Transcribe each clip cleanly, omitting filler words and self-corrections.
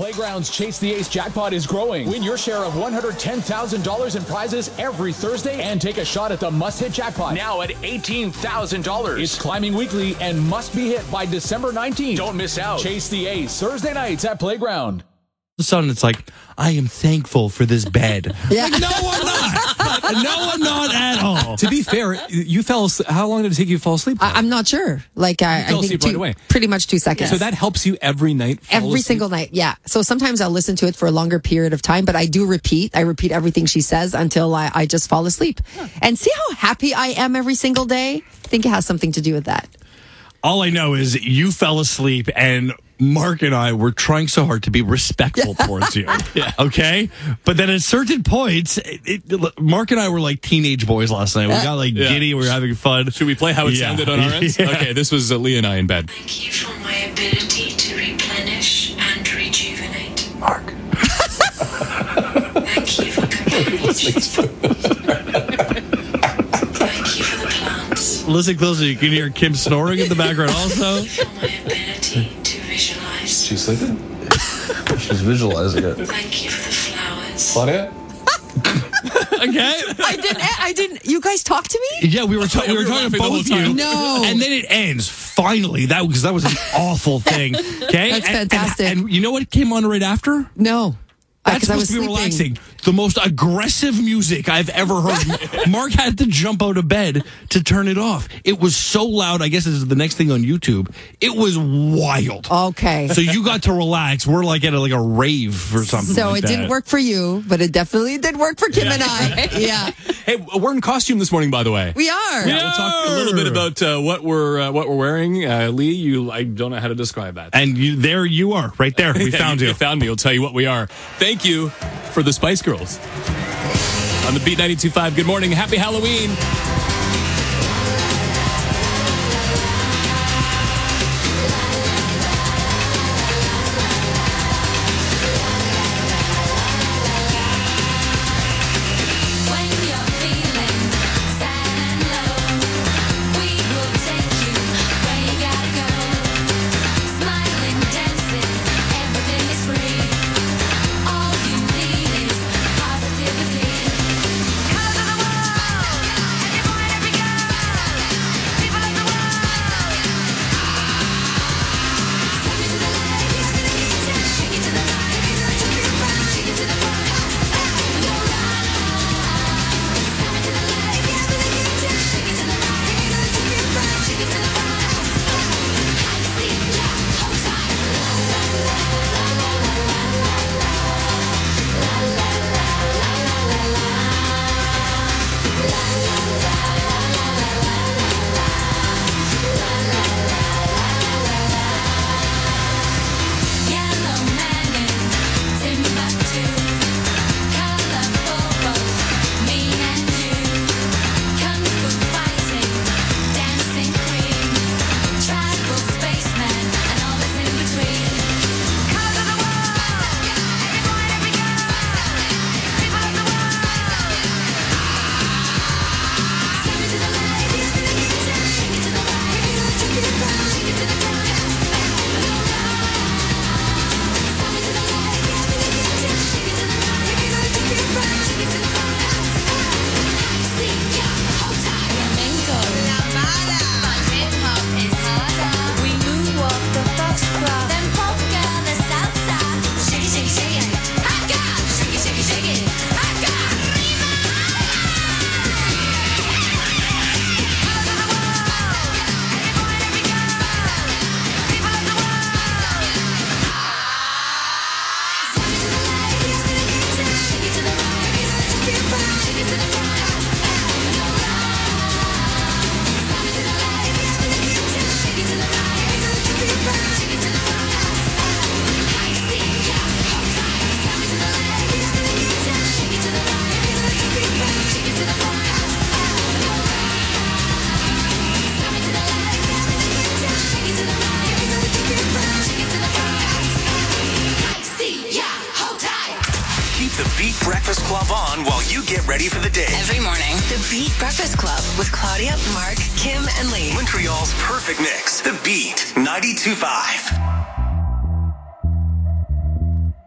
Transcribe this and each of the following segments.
Playground's Chase the Ace jackpot is growing. Win your share of $110,000 in prizes every Thursday and take a shot at the must-hit jackpot, now at $18,000. It's climbing weekly and must be hit by December 19th. Don't miss out. Chase the Ace, Thursday nights at Playground. The son, it's like, I am thankful for this bed. Yeah. Like, no, I'm not. No, I'm not at all. To be fair, you fell asleep. How long did it take you to fall asleep? I'm not sure. Like, I fell think asleep right away. pretty much 2 seconds. So that helps you every night? fall Every asleep? single night, yeah. So sometimes I'll listen to it for a longer period of time, but I do repeat. I repeat everything she says until I just fall asleep. And see how happy I am every single day? I think it has something to do with that. All I know is you fell asleep and Mark and I were trying so hard to be respectful towards you. Yeah. Okay? But then at certain points, Mark and I were like teenage boys last night. We got like giddy. We were having fun. Should we play how it sounded on our end? Yeah. Okay, this was Leah and I in bed. Thank you for my ability to replenish and rejuvenate. Mark. Thank you for companionship. Thank you for the plants. Listen closely. You can hear Kim snoring in the background also. For my ability to visualize. She's sleeping? She's visualizing it. Thank you for the flowers. Claudia? Okay? I didn't. You guys talk to me? Yeah, we were talking laughing to the whole both you. time. No. And then it ends. Finally. Because that was an awful thing. Okay? That's fantastic. And you know what came on right after? No. That's Because I was supposed to be sleeping. relaxing. The most aggressive music I've ever heard. Mark had to jump out of bed to turn it off. It was so loud. I guess this is the next thing on YouTube. It was wild. Okay. So you got to relax. We're like at a rave or something. So like it didn't work for you, but it definitely did work for Kim and I. Yeah. Hey, we're in costume this morning, by the way. We are. Yeah, we'll talk a little bit about what we're wearing. Lee, I don't know how to describe that. And there you are, right there. We found you. You found me. I'll tell you what we are. Thank you for the Spice Girls. On the Beat 92.5, good morning. Happy Halloween. When you're feeling sad and low, we will take you where you gotta go. Smiling, dancing, everything is free. All you need is positivity. Colors of the world, every boy, every girl, people of the world. Take me to the light, shake it to the light, shake it to the front. Yellow man in Timbuktu, colorful both me and you. Kung fu fighting, dancing queen, tribal spaceman, and all that's in between. Colors of the world, every boy, every girl, people of the world. Take me to the light, shake it to the right, shake it to the front. Keep the Beat Breakfast Club on while you get ready for the day. Every morning, the Beat Breakfast Club with Claudia, Mark, Kim, and Lee. Montreal's perfect mix. The Beat 92.5.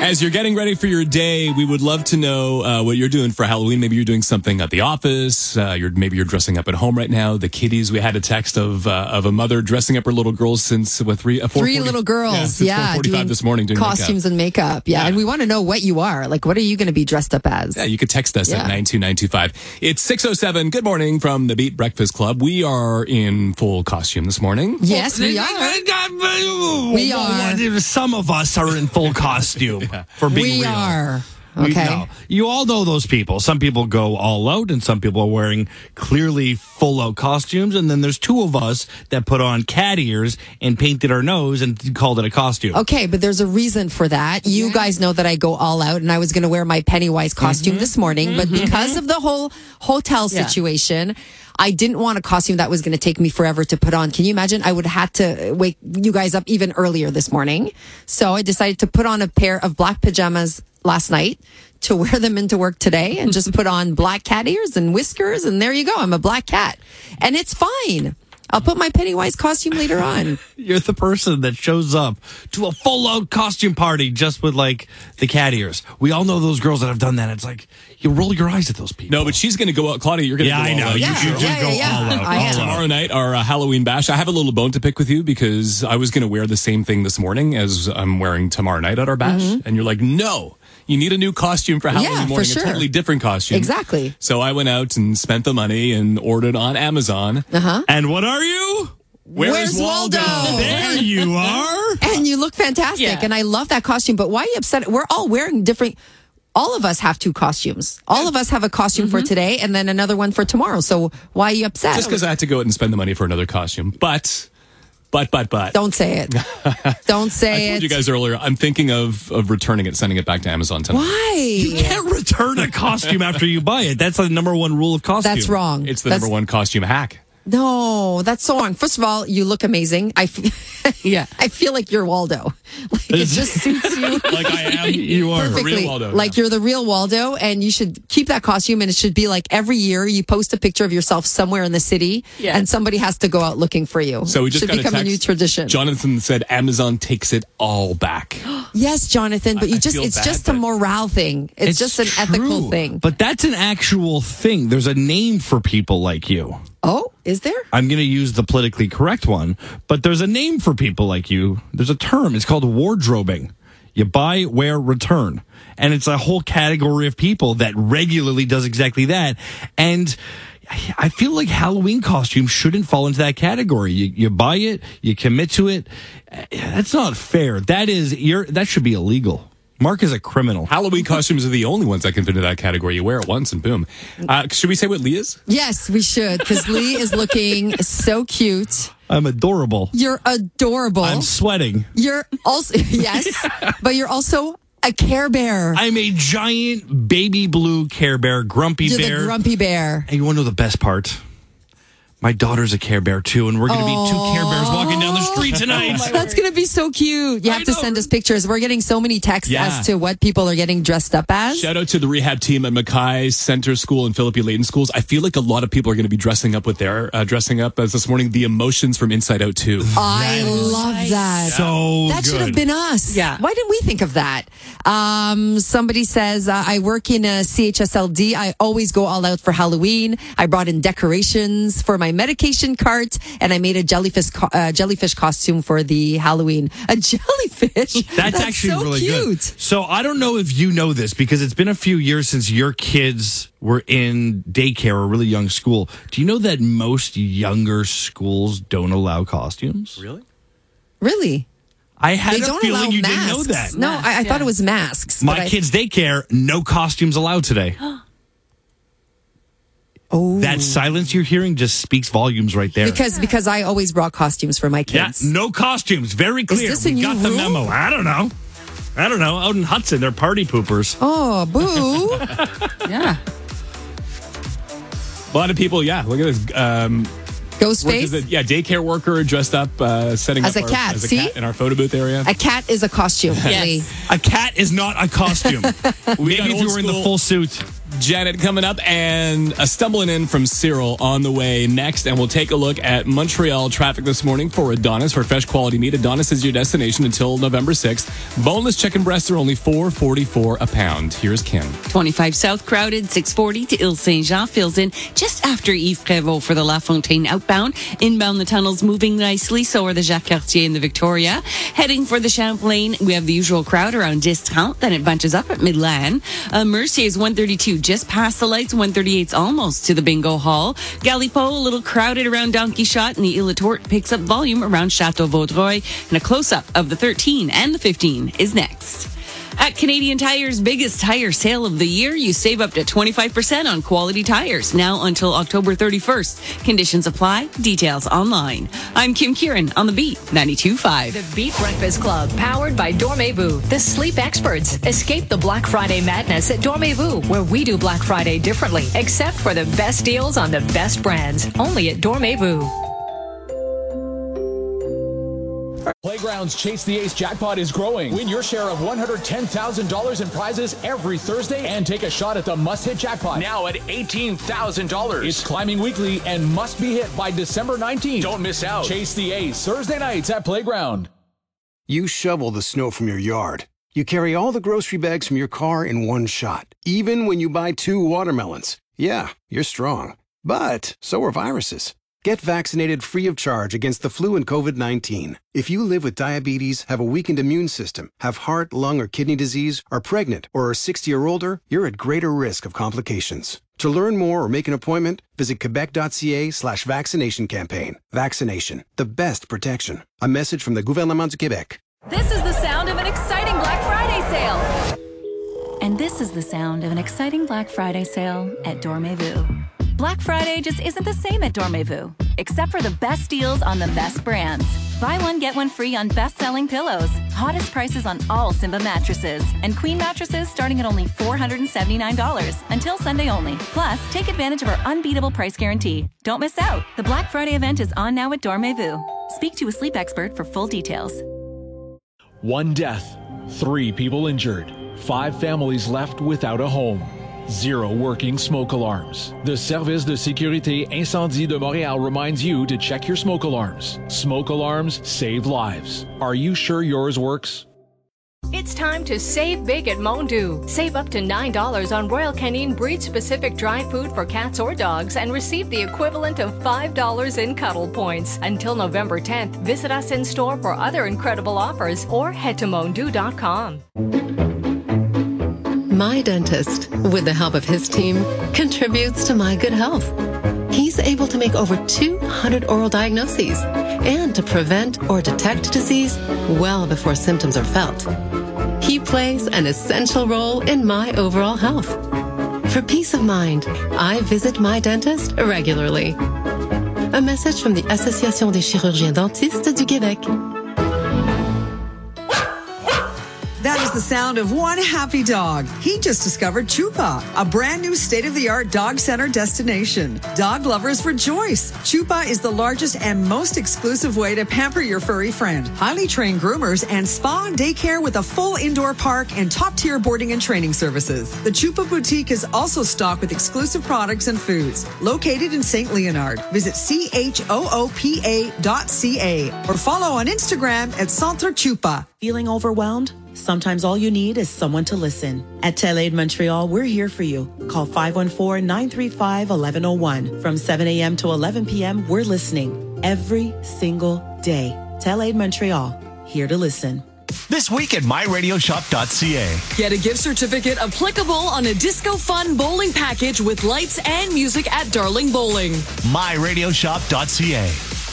As you're getting ready for your day, we would love to know what you're doing for Halloween. Maybe you're doing something at the office. Maybe you're dressing up at home right now. The kiddies, we had a text of a mother dressing up her little girls since Three little girls, since 4:45 this morning doing costumes and makeup. Yeah, and we want to know what you are. Like, what are you going to be dressed up as? Yeah, you could text us at 92925. It's 6:07. Good morning from the Beat Breakfast Club. We are in full costume this morning. Yes, we are. We are. Some of us are in full costume. For being We real. are. Okay. No. You all know those people. Some people go all out, and some people are wearing clearly full out costumes. And then there's two of us that put on cat ears and painted our nose and called it a costume. Okay, but there's a reason for that. You guys know that I go all out, and I was going to wear my Pennywise costume this morning, but because of the whole hotel situation, I didn't want a costume that was going to take me forever to put on. Can you imagine? I would have had to wake you guys up even earlier this morning. So I decided to put on a pair of black pajamas last night to wear them into work today and just put on black cat ears and whiskers. And there you go. I'm a black cat. And it's fine. I'll put my Pennywise costume later on. You're the person that shows up to a full out costume party just with like the cat ears. We all know those girls that have done that. It's like you roll your eyes at those people. No, but she's going to go out. Claudia, you're going to go I know. all out. You Yeah. should Yeah, go yeah, all yeah. out. I am. Tomorrow night, our Halloween bash. I have a little bone to pick with you because I was going to wear the same thing this morning as I'm wearing tomorrow night at our bash. And you're like, no, you need a new costume for Halloween Yeah, for morning. sure. A totally different costume. Exactly. So I went out and spent the money and ordered on Amazon. And what are you? Where's Waldo? There you are. And you look fantastic. Yeah. And I love that costume. But why are you upset? We're all wearing different. All of us have two costumes. All of us have a costume for today and then another one for tomorrow. So why are you upset? Just because I had to go out and spend the money for another costume. But. Don't say it. Don't say I told it. you guys earlier, I'm thinking of returning it, sending it back to Amazon tonight. Why? You can't return a costume after you buy it. That's the number one rule of costume. That's wrong. It's the number one costume hack. No, that's so wrong. First of all, you look amazing. I feel like you're Waldo. Like it just suits you Like I am. You are. perfectly. real Waldo, Like yeah. you're the real Waldo, and you should keep that costume. And it should be like every year you post a picture of yourself somewhere in the city, Yes. and somebody has to go out looking for you. So we just should got become a text. new tradition. Jonathan said Amazon takes it all back. Yes, Jonathan, but I feel it's bad, just a but- morale thing. It's just an ethical true. thing. But that's an actual thing. There's a name for people like you. Oh, is there? I'm going to use the politically correct one, but there's a name for people like you. There's a term. It's called wardrobing. You buy, wear, return. And it's a whole category of people that regularly does exactly that. And I feel like Halloween costumes shouldn't fall into that category. You buy it, you commit to it. That's not fair. That should be illegal. Mark is a criminal. Halloween costumes are the only ones that can fit into that category. You wear it once and boom. Should we say what Lee is? Yes, we should, because Lee is looking so cute. I'm adorable. You're adorable. I'm sweating. You're also, yes, but you're also a Care Bear. I'm a giant baby blue Care Bear, grumpy You're bear. the grumpy bear. And you want to know the best part? My daughter's a Care Bear too, and we're going to be two Care Bears walking down the street tonight. That's going to be so cute. You have to send us pictures. We're getting so many texts Yeah. as to what people are getting dressed up as. Shout out to the rehab team at Mackay Center School and Philippi Layton Schools. I feel like a lot of people are going to be dressing up as this morning, the emotions from Inside Out 2. I love that. So That should have been us. Yeah. Why didn't we think of that? Somebody says, I work in a CHSLD. I always go all out for Halloween. I brought in decorations for my medication cart, and I made a jellyfish costume for the Halloween. A jellyfish? That's actually so really cute. good. So I don't know if you know this because it's been a few years since your kids were in daycare or really young school. Do you know that most younger schools don't allow costumes? Really? Really? I had They a don't feeling allow you masks. didn't know that. No, I thought it was masks. My but I- kids' daycare, no costumes allowed today. Oh. That silence you're hearing just speaks volumes right there. Because I always brought costumes for my Yeah, kids. no costumes. Very clear. this a We new got the rule? memo. I don't know. Out in Hudson, they're party poopers. Oh, boo. Yeah. A lot of people, yeah. Look at this. Ghostface. Daycare worker dressed up, setting As up a cat, as a see? cat in our photo booth area. A cat is a costume. Yes. Lee. A cat is not a costume. Maybe got if you old were in the school- full suit. Janet coming up, and a stumbling in from Cyril on the way next. And we'll take a look at Montreal traffic this morning for Adonis, for fresh quality meat. Adonis is your destination until November 6th. Boneless chicken breasts are only $4.44 a pound. Here's Kim. 25 South crowded, 640 to Ile Saint-Jean fills in just after Yves Prévost for the La Fontaine outbound. Inbound, the tunnel's moving nicely, so are the Jacques Cartier and the Victoria. Heading for the Champlain, we have the usual crowd around 10:30, then it bunches up at Midland. Mercier's 132 just past the lights, 138's almost to the Bingo Hall. Galipo, a little crowded around Donkey Shot, and the Ile Tourte picks up volume around Chateau Vaudreuil. And a close-up of the 13 and the 15 is next. At Canadian Tire's biggest tire sale of the year, you save up to 25% on quality tires, now until October 31st. Conditions apply. Details online. I'm Kim Kieran on The Beat 92.5. The Beat Breakfast Club, powered by Dormez-vous, the sleep experts. Escape the Black Friday madness at Dormez-vous, where we do Black Friday differently, except for the best deals on the best brands. Only at Dormez-vous. Playground's Chase the Ace jackpot is growing. Win your share of $110,000 in prizes every Thursday and take a shot at the must-hit jackpot. Now at $18,000. It's climbing weekly and must be hit by December 19th. Don't miss out. Chase the Ace, Thursday nights at Playground. You shovel the snow from your yard. You carry all the grocery bags from your car in one shot. Even when you buy 2 watermelons. Yeah, you're strong. But so are viruses. Get vaccinated free of charge against the flu and COVID-19. If you live with diabetes, have a weakened immune system, have heart, lung, or kidney disease, are pregnant, or are 60 or older, you're at greater risk of complications. To learn more or make an appointment, visit quebec.ca/vaccination campaign. Vaccination, the best protection. A message from the Gouvernement du Québec. This is the sound of an exciting Black Friday sale. And this is the sound of an exciting Black Friday sale at Dormez-vous. Black Friday just isn't the same at Dormez-vous, except for the best deals on the best brands. Buy one, get one free on best-selling pillows, hottest prices on all Simba mattresses, and queen mattresses starting at only $479 until Sunday only. Plus, take advantage of our unbeatable price guarantee. Don't miss out. The Black Friday event is on now at Dormez-vous. Speak to a sleep expert for full details. 1 death, 3 people injured, 5 families left without a home. 0 working smoke alarms. The Service de Sécurité Incendie de Montréal reminds you to check your smoke alarms. Smoke alarms save lives. Are you sure yours works? It's time to save big at Mondu. Save up to $9 on Royal Canin breed-specific dry food for cats or dogs and receive the equivalent of $5 in cuddle points. Until November 10th, visit us in store for other incredible offers or head to mondu.com. My dentist, with the help of his team, contributes to my good health. He's able to make over 200 oral diagnoses and to prevent or detect disease well before symptoms are felt. He plays an essential role in my overall health. For peace of mind, I visit my dentist regularly. A message from the Association des chirurgiens dentistes du Québec. That is the sound of one happy dog. He just discovered Chupa, a brand new state-of-the-art dog center destination. Dog lovers rejoice. Chupa is the largest and most exclusive way to pamper your furry friend. Highly trained groomers and spa and daycare with a full indoor park and top-tier boarding and training services. The Chupa Boutique is also stocked with exclusive products and foods. Located in St. Leonard. Visit CHOOPA.ca or follow on Instagram at Centre Chupa. Feeling overwhelmed? Sometimes all you need is someone to listen. At TELAIDE Montreal, we're here for you. Call 514-935-1101. From 7 a.m. to 11 p.m., we're listening every single day. TELAIDE Montreal, here to listen. This week at myradioshop.ca. Get a gift certificate applicable on a Disco Fun bowling package with lights and music at Darling Bowling. myradioshop.ca.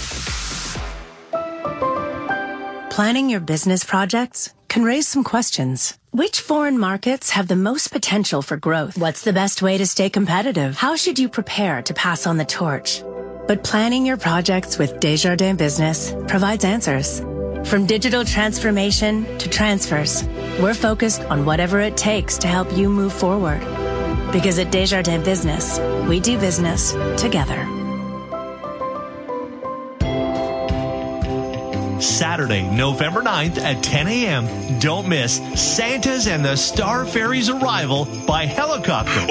Planning your business projects can raise some questions. Which foreign markets have the most potential for growth? What's the best way to stay competitive? How should you prepare to pass on the torch? But planning your projects with Desjardins Business provides answers. From digital transformation to transfers, we're focused on whatever it takes to help you move forward. Because at Desjardins Business, we do business together. Saturday, November 9th at 10 a.m. Don't miss Santa's and the Star Fairy's arrival by helicopter.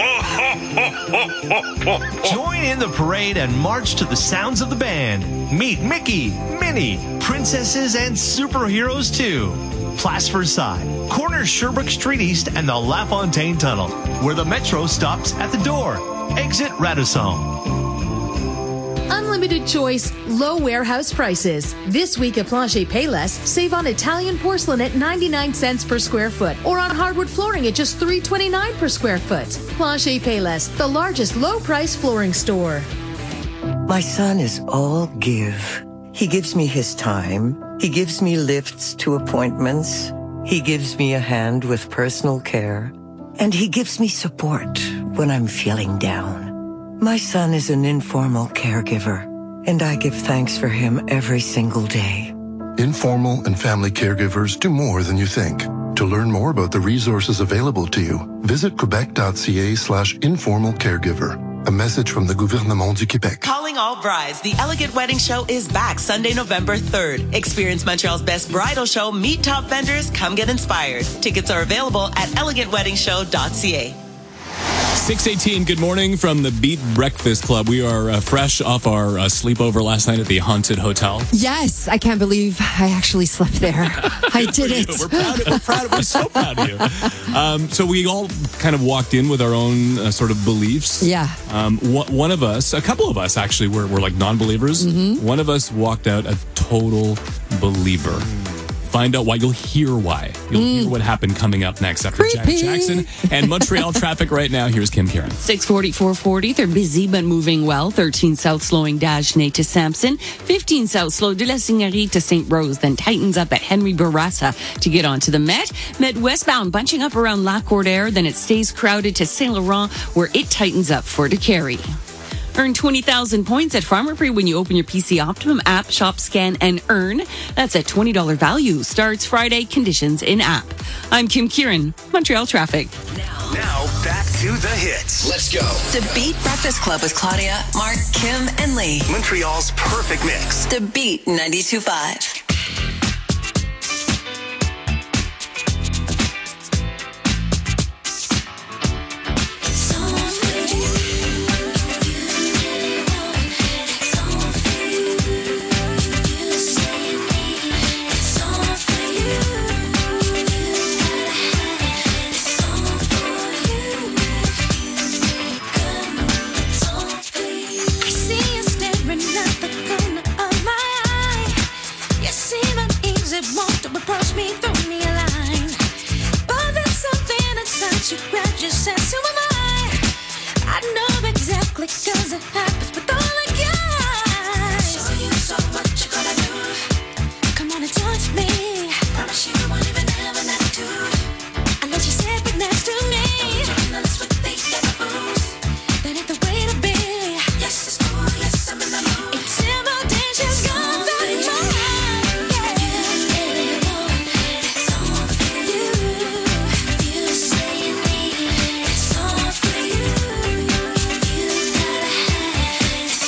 Join in the parade and march to the sounds of the band. Meet Mickey, Minnie, princesses, and superheroes too. Place Versailles, corner Sherbrooke Street East and the La Fontaine Tunnel, where the metro stops at the door. Exit Radisson. Unlimited choice, low warehouse prices. This week at Plancher Payless, save on Italian porcelain at 99 cents per square foot or on hardwood flooring at just $3.29 per square foot. Plancher Payless, the largest low-price flooring store. My son is all give. He gives me his time. He gives me lifts to appointments. He gives me a hand with personal care. And he gives me support when I'm feeling down. My son is an informal caregiver, and I give thanks for him every single day. Informal and family caregivers do more than you think. To learn more about the resources available to you, visit quebec.ca/informal caregiver. A message from the Gouvernement du Québec. Calling all brides. The Elegant Wedding Show is back Sunday, November 3rd. Experience Montreal's best bridal show, meet top vendors, come get inspired. Tickets are available at elegantweddingshow.ca. 6:18, good morning from the Beat Breakfast Club. We are fresh off our sleepover last night at the Haunted Hotel. Yes, I can't believe I actually slept there. I did it. We're so proud of you. So we all kind of walked in with our own sort of beliefs. Yeah. One of us, a couple of us actually, were like non-believers. Mm-hmm. One of us walked out a total believer. Find out why. You'll hear why. You'll hear what happened coming up next after Janet Jackson and Montreal traffic right now. Here's Kim Kieran. 640, 440. They're busy but moving well. 13 south slowing Dagenais to Sampson. 15 south slow de la Signerie to St. Rose. Then tightens up at Henry Bourassa to get onto the Met. Met westbound bunching up around La Cordaire. Then it stays crowded to Saint Laurent where it tightens up for DeCarry. Earn 20,000 points at Pharmaprix when you open your PC Optimum app, shop, scan, and earn. That's a $20 value. Starts Friday. Conditions in app. I'm Kim Kieran, Montreal Traffic. Now, back to the hits. Let's go. The Beat Breakfast Club with Claudia, Mark, Kim, and Lee. Montreal's perfect mix. The Beat 92.5. Cause it happens with all the guys. Show you so what you gotta do. Come on and touch me. Promise you won't even have an attitude unless you sit right next to me. Don't join us with the other fools. That ain't the way to be. Yes, it's cool. Yes, I'm in the mood. Intimidation's gone back to my mind. It's all for you. You say you need it. It's all for you. You gotta have it.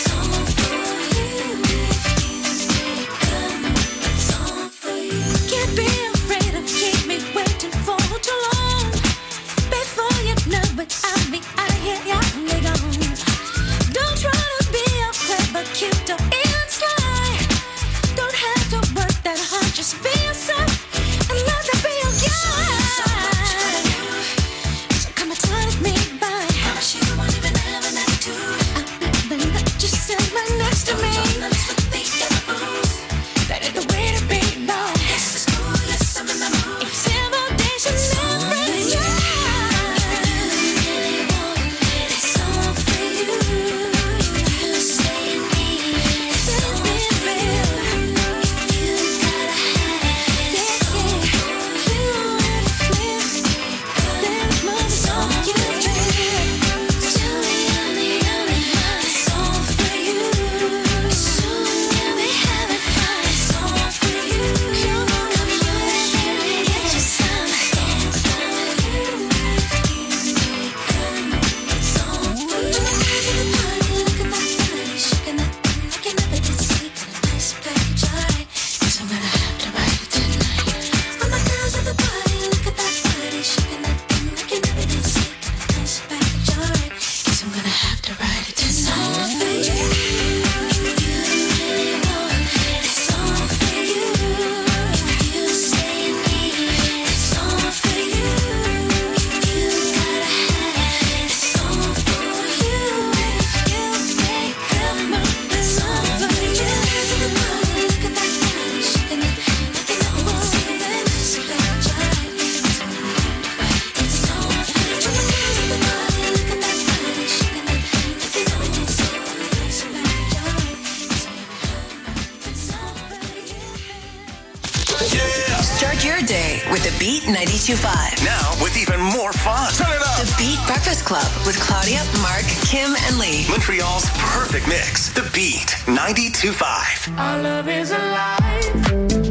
with the Beat 92.5. Now with even more fun. Turn it up. The Beat Breakfast Club with Claudia, Mark, Kim, and Lee. Montreal's perfect mix. The Beat 92.5. Our love is alive.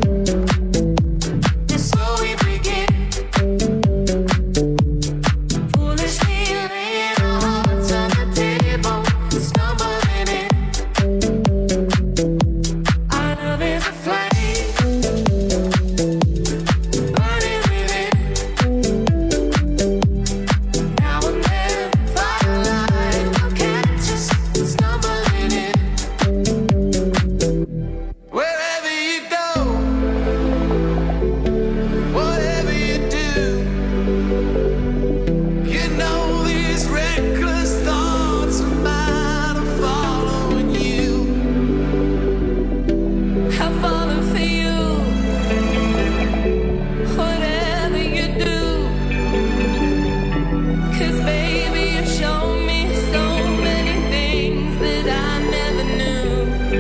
And so we begin. Foolishly laying our hearts on the table, stumbling in. Our love is a flame, burning within. Now and then, firelight will catch us stumbling in. Wherever you go, whatever you do, you know these reckless thoughts of mine are following you. I'm falling for you. Whatever you do, 'cause baby, you shown me so many things that I never knew.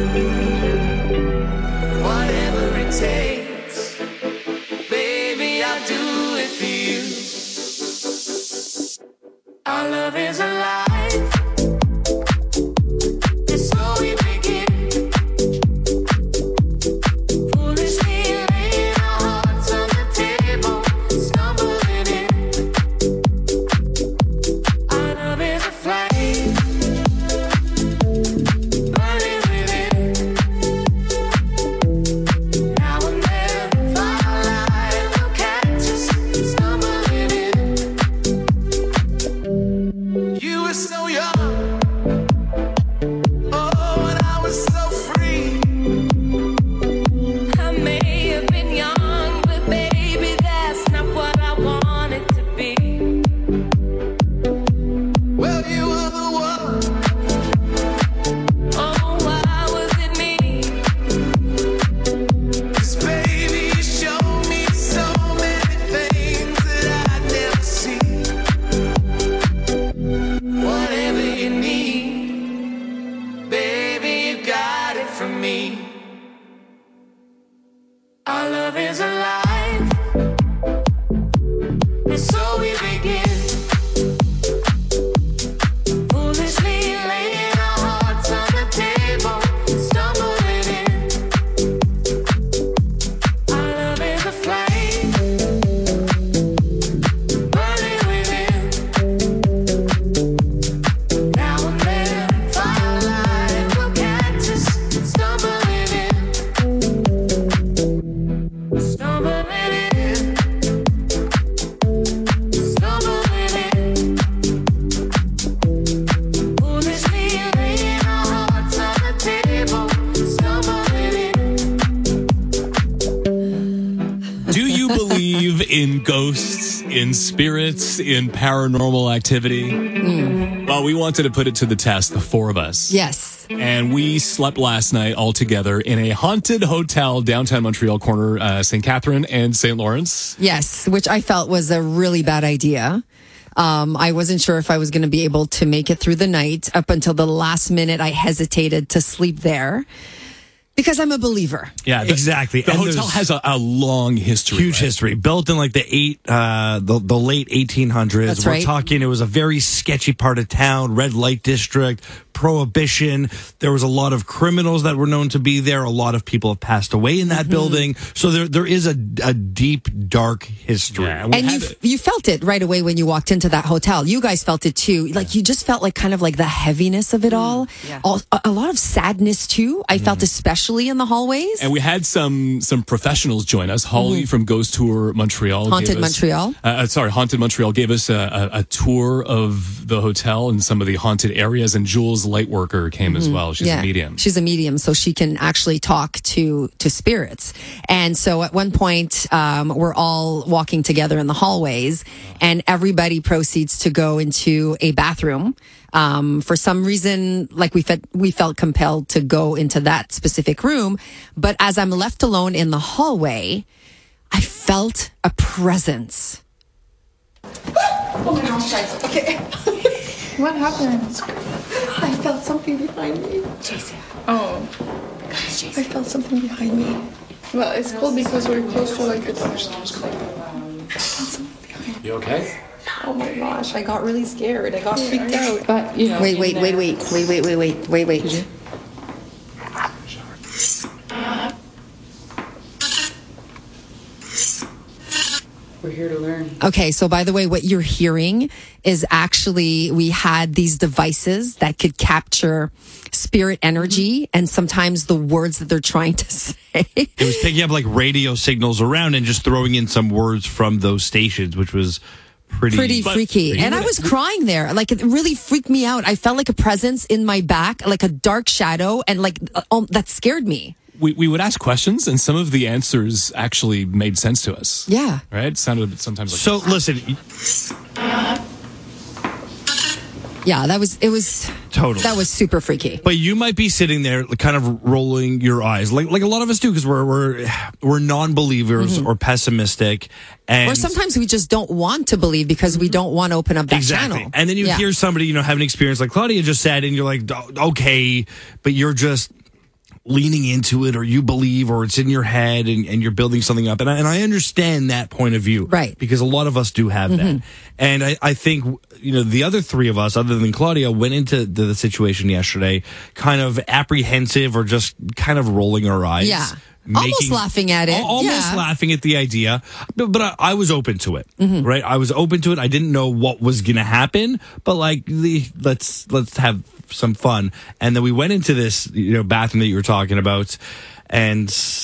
Whatever it takes, baby, I'll do it for you. Our love is alive. And so we begin. Foolishly laying our hearts on the table, stumbling in. Our love is a flame, burning within. Now and then, firelight will catch us stumbling in. You were so young, oh, and I was so free. I may have been young, but baby, that's not what I wanted to be. Well, you were the one. Oh, why was it me? 'Cause baby, you showed me so many things that I'd never see. Whatever you need, baby, you got it from me. Our love is alive, and so we begin. Foolishly laying our hearts on the table, stumbling in. Our love is a flame, burning within. Now and then, firelight will catch us stumbling in. Stumbling in. Stumbling in. Foolishly laying our hearts on the table, stumbling in. Do you believe in ghosts, in spirits, in paranormal activity? Well, we wanted to put it to the test, the four of us. Yes. And we slept last night all together in a haunted hotel downtown Montreal, corner St. Catherine and St. Lawrence. Yes, which I felt was a really bad idea. I wasn't sure if I was going to be able to make it through the night. Up until the last minute, I hesitated to sleep there because I'm a believer. Yeah, Exactly. The And hotel there's has a long history. huge right? history, built in like the late 1800s. That's We're right. talking, it was a very sketchy part of town, red light district, prohibition. There was a lot of criminals that were known to be there. A lot of people have passed away in that building. So there is a deep, dark history. Yeah, we And had you felt it right away when you walked into that hotel. You guys felt it too. Like you just felt like kind of like the heaviness of it all. A lot of sadness too. I felt especially in the hallways. And we had some professionals join us. Holly from Ghost Tour Montreal. Haunted gave us- Montreal. Haunted Montreal gave us a tour of the hotel and some of the haunted areas. And Jules Lightworker came as well. She's a medium. She's a medium, so she can actually talk to spirits. And so at one point, we're all walking together in the hallways, and everybody proceeds to go into a bathroom. For some reason, like we felt compelled to go into that specific room. But as I'm left alone in the hallway, I felt a presence. Oh my gosh, guys. Okay. What happened? I felt something behind me. Jason. Oh. Gosh, Jason. I felt something behind me. Well, it's cool because we're close to like the doors. You okay? Oh my gosh, I got really scared. I got freaked out. But you know. Wait. We're here to learn. Okay, so by the way, what you're hearing is actually we had these devices that could capture spirit energy and sometimes the words that they're trying to say. It was picking up like radio signals around and just throwing in some words from those stations, which was pretty freaky. And I was crying there. Like, it really freaked me out. I felt like a presence in my back, like a dark shadow, and like that scared me. We would ask questions, and some of the answers actually made sense to us. Yeah. Right? It sounded sometimes like... So, listen... Yeah, it was totally. That was super freaky. But you might be sitting there kind of rolling your eyes like a lot of us do, because we're non-believers or pessimistic, and or sometimes we just don't want to believe because we don't want to open up that channel. And then you hear somebody, have an experience like Claudia just said, and you're like, okay, but you're just leaning into it, or you believe, or it's in your head, and you're building something up. And I understand that point of view. Right. Because a lot of us do have that. And I think, the other three of us, other than Claudia, went into the situation yesterday kind of apprehensive or just kind of rolling our eyes. Yeah. Almost laughing at it. Almost laughing at the idea. But I was open to it, right? I was open to it. I didn't know what was going to happen, but like, let's have some fun. And then we went into this, bathroom that you were talking about, and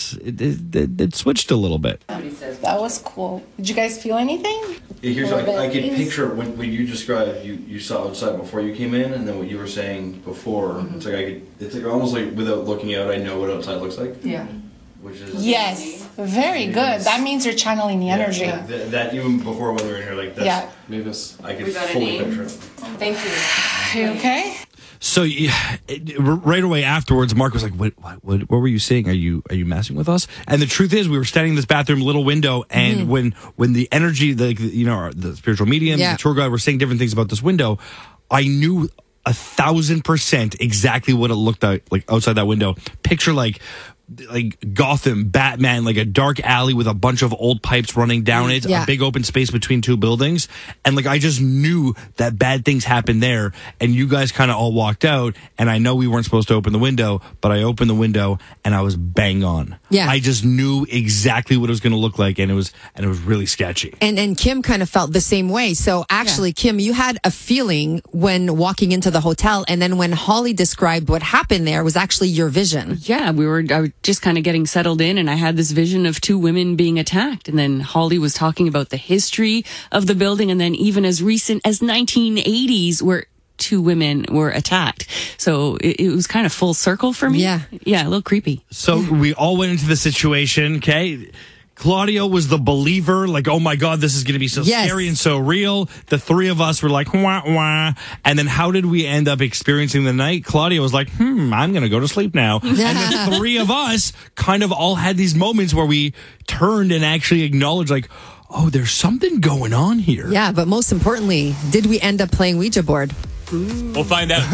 it switched a little bit. That was cool. Did you guys feel anything? Here's I could picture when you described you saw outside before you came in, and then what you were saying before. It's like almost like without looking out, I know what outside looks like. Yeah. Which is Very good. That means you're channeling the energy. That even before when we were in here, like that's Mavis. I could fully picture it. Thank you. Are you okay? So right away afterwards, Mark was like, "What were you saying? Are you messing with us?" And the truth is, we were standing in this bathroom little window, and when the energy, the spiritual medium, the tour guide were saying different things about this window, I knew 1,000% exactly what it looked like outside that window. Picture like Gotham, Batman, like a dark alley with a bunch of old pipes running down it, a big open space between two buildings. And like, I just knew that bad things happened there. And you guys kind of all walked out, and I know we weren't supposed to open the window, but I opened the window and I was bang on. Yeah. I just knew exactly what it was going to look like, and it was really sketchy. And Kim kind of felt the same way. So actually, Kim, you had a feeling when walking into the hotel, and then when Holly described what happened there was actually your vision. Yeah, I was just kind of getting settled in, and I had this vision of two women being attacked. And then Holly was talking about the history of the building, and then even as recent as 1980s, where two women were attacked. So it was kind of full circle for me. Yeah, a little creepy. So we all went into the situation, okay? Claudia was the believer, like, oh my God, this is going to be so scary and so real. The three of us were like, wah, wah. And then how did we end up experiencing the night? Claudia was like, I'm going to go to sleep now. And the three of us kind of all had these moments where we turned and actually acknowledged, like, oh, there's something going on here. Yeah, but most importantly, did we end up playing Ouija board? We'll find out.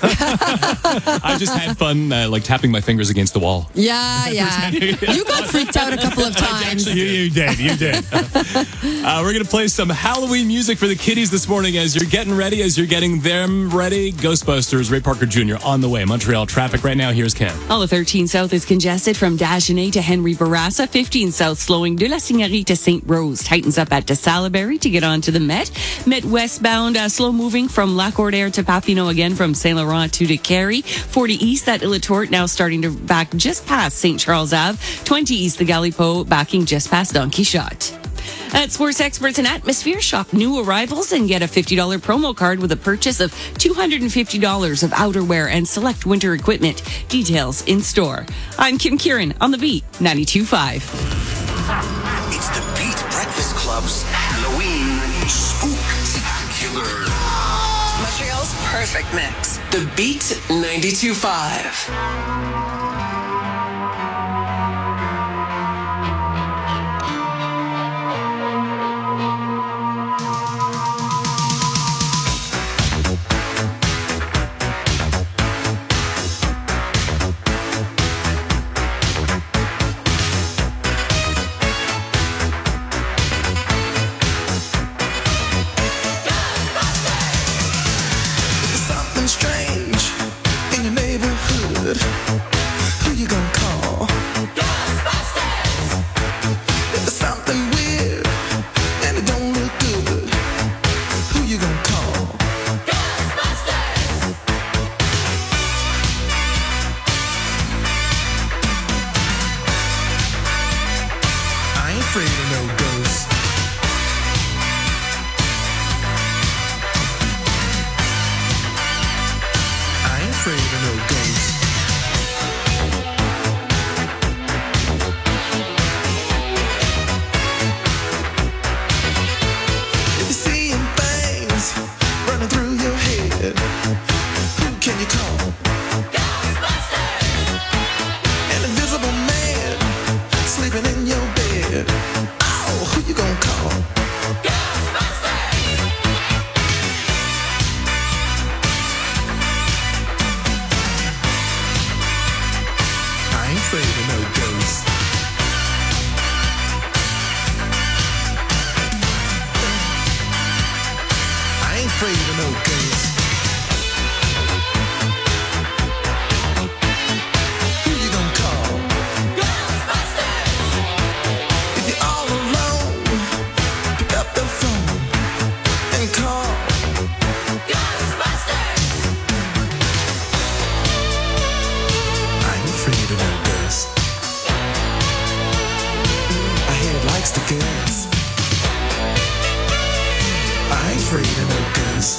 I just had fun, like tapping my fingers against the wall. Yeah. You got freaked out a couple of times. You did. We're going to play some Halloween music for the kiddies this morning as you're getting ready, as you're getting them ready. Ghostbusters, Ray Parker Jr. on the way. Montreal traffic right now. Here's Ken. All of 13 South is congested from Dagenet to Henry Bourassa. 15 South slowing de la Signorie to St. Rose. Tightens up at de Salaberry to get on to the Met. Met westbound, slow moving from Lac-Cordaire to Papineau, again from Saint Laurent to Carey. 40 east at Illatort, now starting to back just past St. Charles Ave. 20 east the Gallipo, backing just past Don Quixote. At Sports Experts and Atmosphere, shop new arrivals and get a $50 promo card with a purchase of $250 of outerwear and select winter equipment. Details in store. I'm Kim Kieran on The Beat 92.5. It's The Beat Breakfast Club's Halloween Spooktacular. Montreal's perfect mix. The Beat 92.5. something strange in your neighborhood, who you gonna call? Ghostbusters! If there's something weird and it don't look good, who you gonna call? Ghostbusters! I ain't afraid of no ghosts. I ain't afraid of no ghosts. If you're seeing things running through your head, who can you call? Ghostbusters! An invisible man sleeping in your bed. Oh, who you gonna call? Ghostbusters! I ain't afraid of no ghosts. I ain't afraid of no ghosts. Who you gonna call? Ghostbusters! If you're all alone, pick up the phone and call. Ghostbusters! I ain't afraid of no ghosts. I hear it likes the girls. I ain't afraid of no ghosts.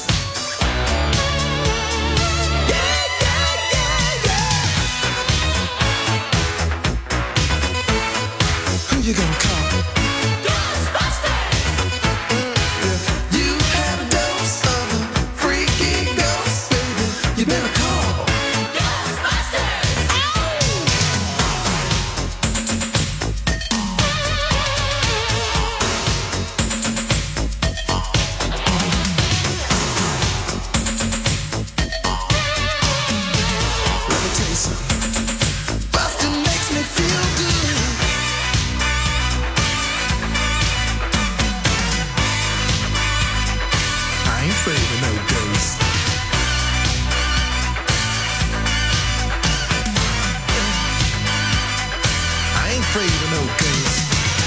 Who you gonna call? Ghostbusters! You had a dose of a freaky ghost, baby. You better call. Ghostbusters! Let me tell you something. Bustin' makes me feel good. I ain't afraid of no ghosts. I ain't afraid of no ghosts.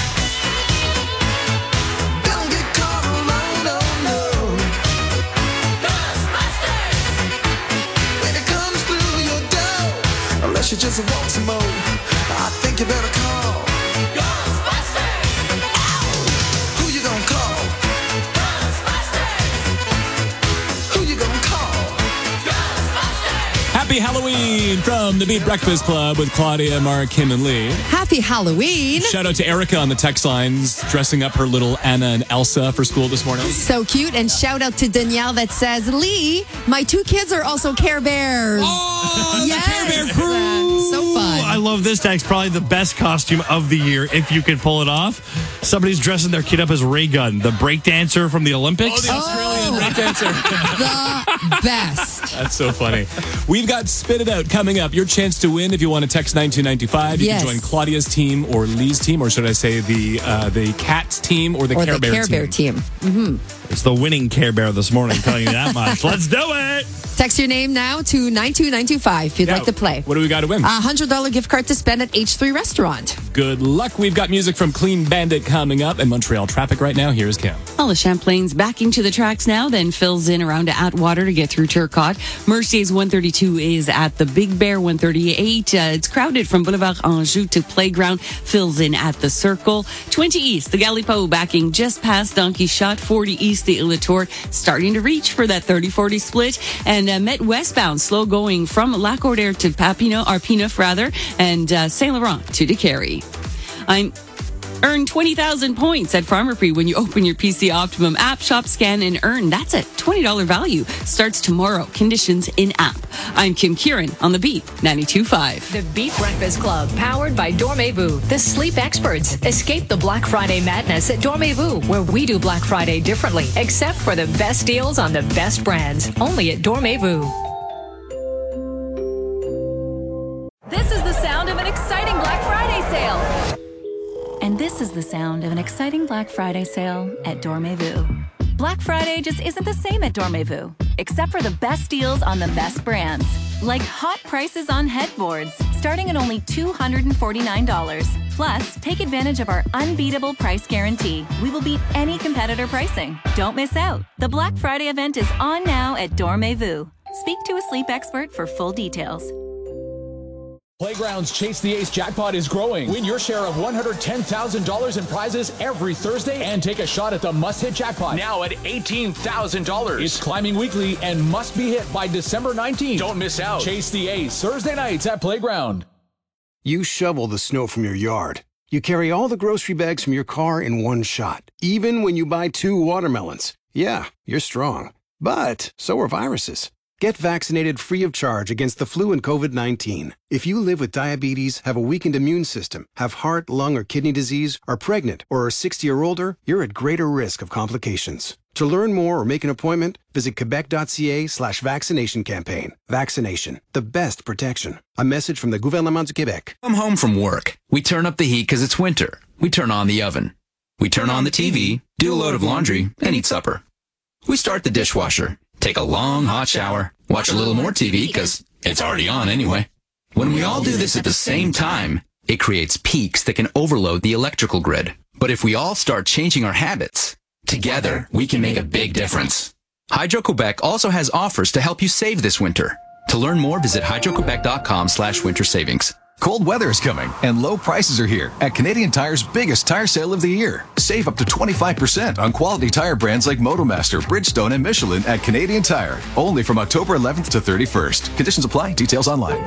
Don't get caught alone, no, no. Ghostbusters! When it comes through your door, unless you just want some more, I think you better call. Ghostbusters! Who you gonna call? Who you gonna call? Happy Halloween from the Beat Breakfast Club with Claudia, Mark, Kim, and Lee. Happy Halloween. Shout out to Erica on the text lines, dressing up her little Anna and Elsa for school this morning. So cute. And shout out to Danielle that says, Lee, my 2 kids are also Care Bears. Oh, yes. the Care Bear crew. So fun. I love this text. Probably the best costume of the year if you could pull it off. Somebody's dressing their kid up as Ray Gun, the breakdancer from the Olympics. Oh, the Australian breakdancer. The best. That's so funny. We've got Spit It Out coming up. Your chance to win if you want to text 92925. You Yes. can join Claudia's team or Lee's team, or should I say the Cats team or the Or Care the Bear Care team. Bear team. Mm-hmm. It's the winning Care Bear this morning, telling you that much. Let's do it. Text your name now to 92925 if you'd like to play. What do we got to win? A $100 gift card to spend at H3 Restaurant. Good luck. We've got music from Clean Bandit coming up and Montreal traffic right now. Here's Kim. All of Champlain's backing to the tracks now, then fills in around to Atwater to get through Turcotte. Mercier's 132 is at the Big Bear 138. It's crowded from Boulevard Anjou to Playground, fills in at the Circle. 20 East, the Galipo backing just past Donkey Shot. 40 East, the Illitour, starting to reach for that 30-40 split. And Met westbound, slow going from Lacordaire to Arpinef rather, and Saint Laurent to DeCarry. Earn 20,000 points at Pharmaprix when you open your PC Optimum app, shop, scan, and earn. That's a $20 value. Starts tomorrow. Conditions in app. I'm Kim Kieran on The Beat 92.5. The Beat Breakfast Club, powered by Dormez-vous, the sleep experts. Escape the Black Friday madness at Dormez-vous, where we do Black Friday differently, except for the best deals on the best brands. Only at Dormez-vous. This is the sound of an exciting Black Friday sale. And this is the sound of an exciting Black Friday sale at Dormez-vous. Black Friday just isn't the same at Dormez-vous. except for the best deals on the best brands. Like hot prices on headboards, starting at only $249. Plus, take advantage of our unbeatable price guarantee. We will beat any competitor pricing. Don't miss out. The Black Friday event is on now at Dormez-vous. Speak to a sleep expert for full details. Playground's Chase the Ace jackpot is growing. Win your share of $110,000 in prizes every Thursday and take a shot at the must-hit jackpot. Now at $18,000. It's climbing weekly and must be hit by December 19th. Don't miss out. Chase the Ace, Thursday nights at Playground. You shovel the snow from your yard. You carry all the grocery bags from your car in one shot. Even when you buy 2 watermelons. Yeah, you're strong. But so are viruses. Get vaccinated free of charge against the flu and COVID-19. If you live with diabetes, have a weakened immune system, have heart, lung, or kidney disease, are pregnant, or are 60 or older, you're at greater risk of complications. To learn more or make an appointment, visit quebec.ca/vaccination campaign. Vaccination, the best protection. A message from the Gouvernement du Québec. I'm home from work. We turn up the heat because it's winter. We turn on the oven. We turn on the TV, do a load of laundry, and eat supper. We start the dishwasher, take a long hot shower, watch a little more TV because it's already on anyway. When we all do this at the same time, it creates peaks that can overload the electrical grid. But if we all start changing our habits, together we can make a big difference. Hydro-Quebec also has offers to help you save this winter. To learn more, visit hydroquebec.com/winter savings. Cold weather is coming, and low prices are here at Canadian Tire's biggest tire sale of the year. Save up to 25% on quality tire brands like Motomaster, Bridgestone, and Michelin at Canadian Tire. Only from October 11th to 31st. Conditions apply. Details online.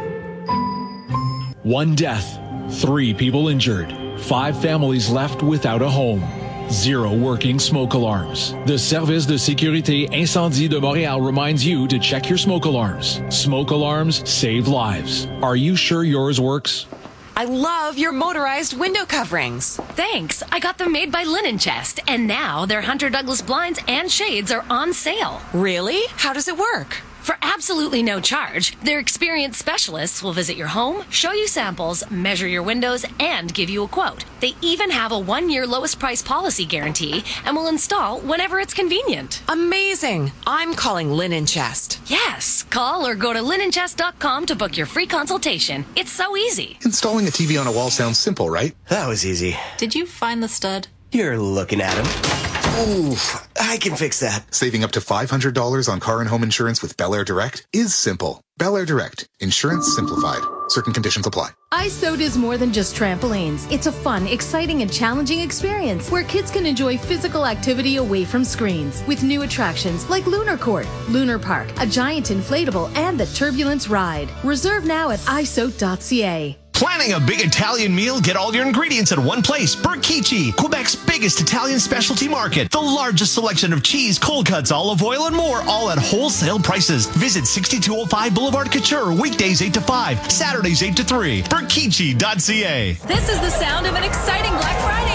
1 death, 3 people injured, 5 families left without a home. 0 working smoke alarms. The Service de Sécurité Incendie de Montréal reminds you to check your smoke alarms. Smoke alarms save lives. Are you sure yours works? I love your motorized window coverings. Thanks. I got them made by Linen Chest, and now their Hunter Douglas blinds and shades are on sale. Really? How does it work? For absolutely no charge, their experienced specialists will visit your home, show you samples, measure your windows, and give you a quote. They even have a 1-year lowest price policy guarantee and will install whenever it's convenient. Amazing. I'm calling Linen Chest. Yes. Call or go to linenchest.com to book your free consultation. It's so easy. Installing a TV on a wall sounds simple, right? That was easy. Did you find the stud? You're looking at him. Ooh, I can fix that. Saving up to $500 on car and home insurance with Bel Air Direct is simple. Bel Air Direct. Insurance simplified. Certain conditions apply. iSote is more than just trampolines. It's a fun, exciting, and challenging experience where kids can enjoy physical activity away from screens with new attractions like Lunar Court, Lunar Park, a giant inflatable, and the Turbulence Ride. Reserve now at iSote.ca. Planning a big Italian meal? Get all your ingredients at one place. Berkici, Quebec's biggest Italian specialty market. The largest selection of cheese, cold cuts, olive oil, and more, all at wholesale prices. Visit 6205 Boulevard Couture, weekdays 8 to 5, Saturdays 8 to 3. Berkici.ca. This is the sound of an exciting Black Friday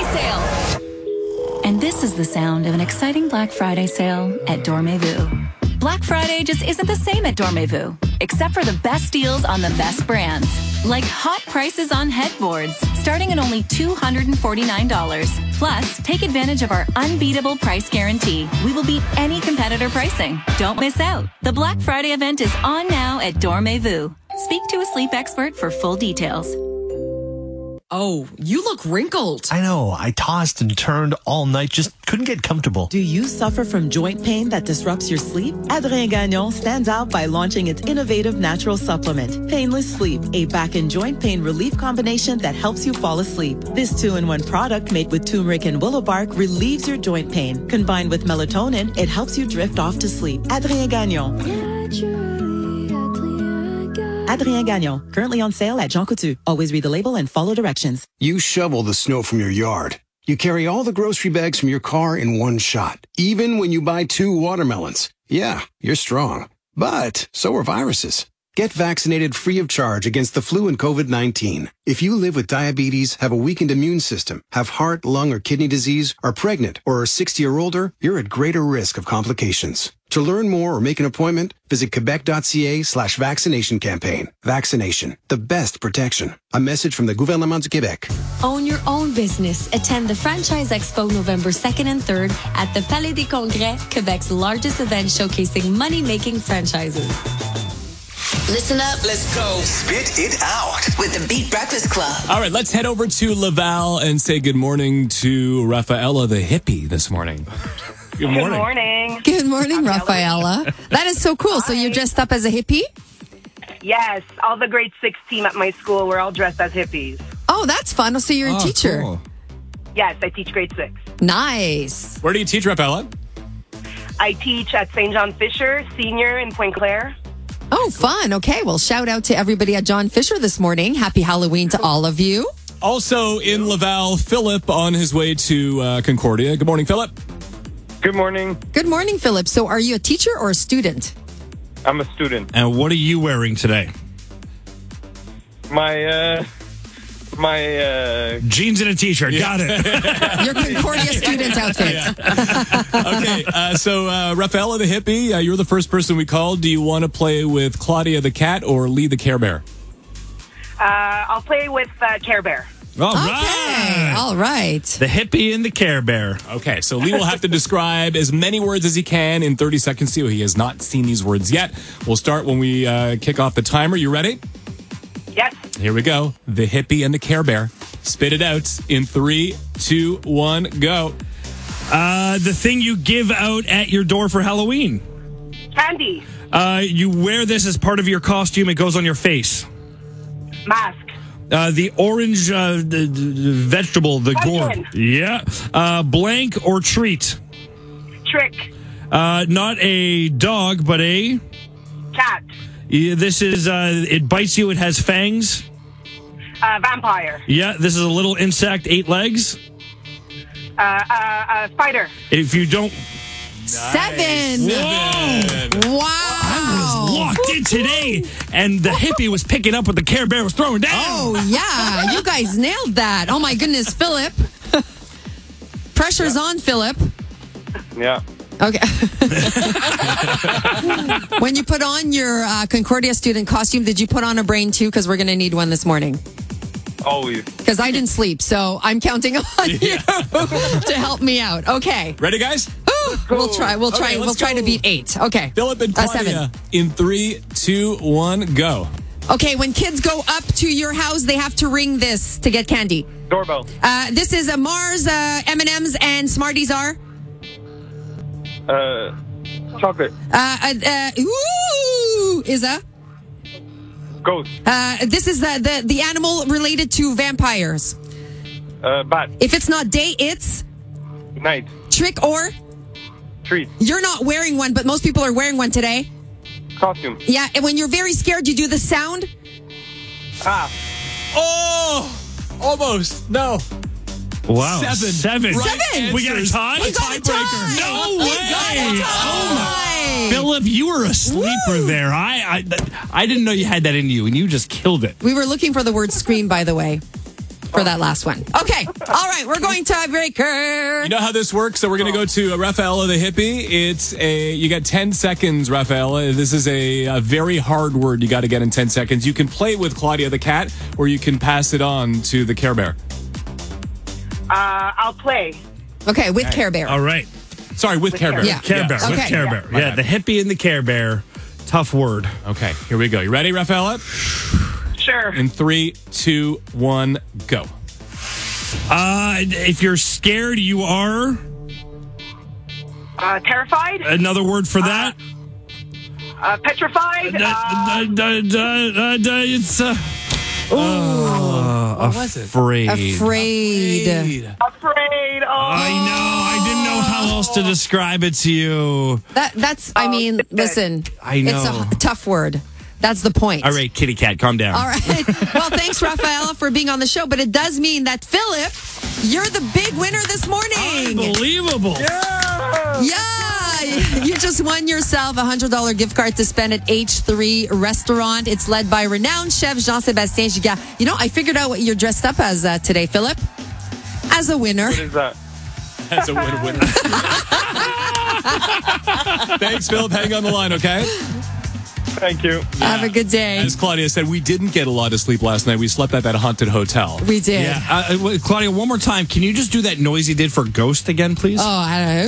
sale. And this is the sound of an exciting Black Friday sale at Dormez-vous. Black Friday just isn't the same at Dormez-vous, except for the best deals on the best brands. Like hot prices on headboards, starting at only $249. Plus, take advantage of our unbeatable price guarantee. We will beat any competitor pricing. Don't miss out. The Black Friday event is on now at Dormez-vous. Speak to a sleep expert for full details. Oh, you look wrinkled. I know. I tossed and turned all night, just couldn't get comfortable. Do you suffer from joint pain that disrupts your sleep? Adrien Gagnon stands out by launching its innovative natural supplement, Painless Sleep, a back and joint pain relief combination that helps you fall asleep. This 2-in-1 product made with turmeric and willow bark relieves your joint pain. Combined with melatonin, it helps you drift off to sleep. Adrien Gagnon. Adrien Gagnon, currently on sale at Jean Coutu. Always read the label and follow directions. You shovel the snow from your yard. You carry all the grocery bags from your car in one shot. Even when you buy 2 watermelons. Yeah, you're strong. But so are viruses. Get vaccinated free of charge against the flu and COVID-19. If you live with diabetes, have a weakened immune system, have heart, lung, or kidney disease, are pregnant, or are 60 or older, you're at greater risk of complications. To learn more or make an appointment, visit quebec.ca/vaccination campaign. Vaccination, the best protection. A message from the Gouvernement du Québec. Own your own business. Attend the Franchise Expo November 2nd and 3rd at the Palais des Congrès, Quebec's largest event showcasing money-making franchises. Listen up. Let's go. Spit it out with the Beat Breakfast Club. All right, let's head over to Laval and say good morning to Rafaela the hippie this morning. Good morning. Good morning. Good morning, Rafaela. That is so cool. So you dressed up as a hippie? Yes, all the grade 6 team at my school were all dressed as hippies. Oh, that's fun. So you're a teacher. Cool. Yes, I teach grade 6. Nice. Where do you teach, Rafaela? I teach at St. John Fisher Senior in Pointe Claire. Oh, fun. Okay, well, shout out to everybody at John Fisher this morning. Happy Halloween to all of you. Also in Laval, Philip on his way to Concordia. Good morning, Philip. Good morning. Good morning, Philip. So are you a teacher or a student? I'm a student. And what are you wearing today? My jeans and a t-shirt. Got it. Your Concordia student outfit. Okay, so Rafaela the hippie, you're the first person we called. Do you want to play with Claudia the cat or Lee the Care Bear? I'll play with Care Bear. All right. All right. The hippie and the Care Bear. Okay, so Lee will have to describe as many words as he can in 30 seconds. See, he has not seen these words yet. We'll start when we kick off the timer. You ready? Yes. Here we go. The hippie and the Care Bear. Spit it out in 3, 2, 1, go. The thing you give out at your door for Halloween. Candy. You wear this as part of your costume. It goes on your face. Mask. The orange vegetable, the gourd. Yeah. Blank or treat. Trick. Not a dog, but a Cat. Yeah, this is, it bites you, it has fangs. Vampire. Yeah, this is a little insect, 8 legs. Spider. If you don't... 7. Whoa! Wow. I was locked in today, and the hippie was picking up what the Care Bear was throwing down. Oh, yeah. You guys nailed that. Oh, my goodness, Philip. Pressure's on, Philip. Yeah. Okay. When you put on your Concordia student costume, did you put on a brain too? Because we're going to need one this morning. Always. Because I didn't sleep, so I'm counting on you to help me out. Okay. Ready, guys? We'll try. We'll Okay, try to beat 8. Okay. Philip and Claudia 7. in 3, 2, 1, go. Okay, when kids go up to your house, they have to ring this to get candy. Doorbell. This is a Mars, M&M's, and Smarties are? Chocolate. Ooh, is a? Ghost. This is the animal related to vampires. Bat. If it's not day, it's? Night. Trick or? Treat. You're not wearing one, but most people are wearing one today. Costume. Yeah, and when you're very scared, you do the sound? Ah. Oh! Almost. No. Wow. 7. Right 7. We got a tie? We got a tie. No way. Oh, Philip, you were a sleeper there. I didn't know you had that in you, and you just killed it. We were looking for the word scream, by the way, for that last one. Okay. All right. We're going tiebreaker. You know how this works? So we're going to go to Rafaela the hippie. You got 10 seconds, Rafaela. This is a very hard word you got to get in 10 seconds. You can play with Claudia the cat, or you can pass it on to the Care Bear. I'll play. Okay, with Care Bear. All right. Sorry, with Care Bear. Yeah. Care Bear. With Okay. Care Bear. Yeah, the hippie and the Care Bear. Tough word. Okay, here we go. You ready, Rafaela? Sure. In 3, 2, 1, go. If you're scared, you are? Terrified. Another word for that? Petrified. It's what was it? Afraid. Afraid. Afraid. Oh. I know. I didn't know how else to describe it to you. That's, I mean, listen. I know. It's a tough word. That's the point. All right, kitty cat, calm down. All right. Well, thanks, Rafaela, for being on the show. But it does mean that, Philip, you're the big winner this morning. Unbelievable. Yeah. You just won yourself a $100 gift card to spend at H3 Restaurant. It's led by renowned chef Jean-Sébastien Giguère. You know, I figured out what you're dressed up as today, Philip. As a winner. What is that? As a winner. Thanks, Philip. Hang on the line, okay? Thank you. Have a good day. As Claudia said, we didn't get a lot of sleep last night. We slept at that haunted hotel. We did. Yeah. Claudia, one more time. Can you just do that noise you did for Ghost again, please? Oh, I